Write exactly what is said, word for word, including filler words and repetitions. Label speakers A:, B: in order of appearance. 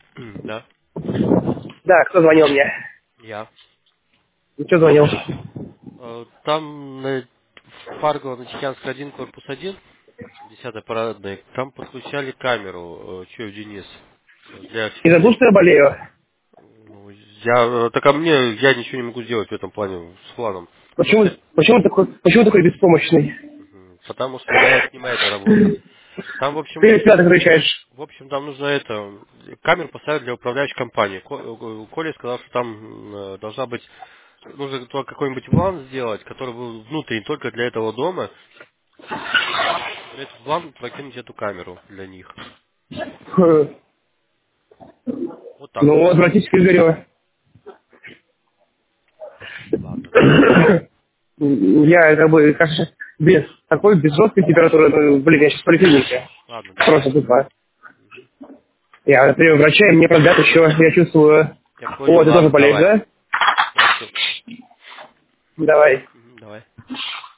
A: М, Да,
B: Да, кто звонил мне?
A: я.
B: Ну, кто звонил?
A: Э, Там на Фарго на Тихянской один, корпус один, десятый парадный, там подключали камеру, э, Чуев Денис, э, для
B: Не забыл,
A: фиксации.
B: что я болею?
A: Ну, я, э, так а мне, я ничего не могу сделать в этом плане с планом.
B: Почему,
A: Просто,
B: почему, такой, почему такой беспомощный?
A: мгм, потому что моя, не моя эта работа. Там, в
B: Ты
A: общем,
B: всегда так отвечаешь.
A: в общем, там нужно это, камеру поставить для управляющей компании. Ко- э, Коля сказал, что там э, должна быть, нужно только какой-нибудь ван сделать, который был внутренний только для этого дома, в этот ван прокинуть эту камеру для них.
B: Хм.
A: Вот так вот.
B: Ну, обратитесь к Игорю.
A: Ладно.
B: Я как бы, как же, без такой, без жесткой температуры, ну, блин, я сейчас в поликлинике.
A: Ладно,
B: Просто
A: давай.
B: тупо. Я, например, врача, и мне продлят еще, я чувствую...
A: Я понял,
B: О, ты тоже
A: ладно,
B: болеешь,
A: давай.
B: да?
A: Хорошо.
B: Давай.
A: Мгм, давай.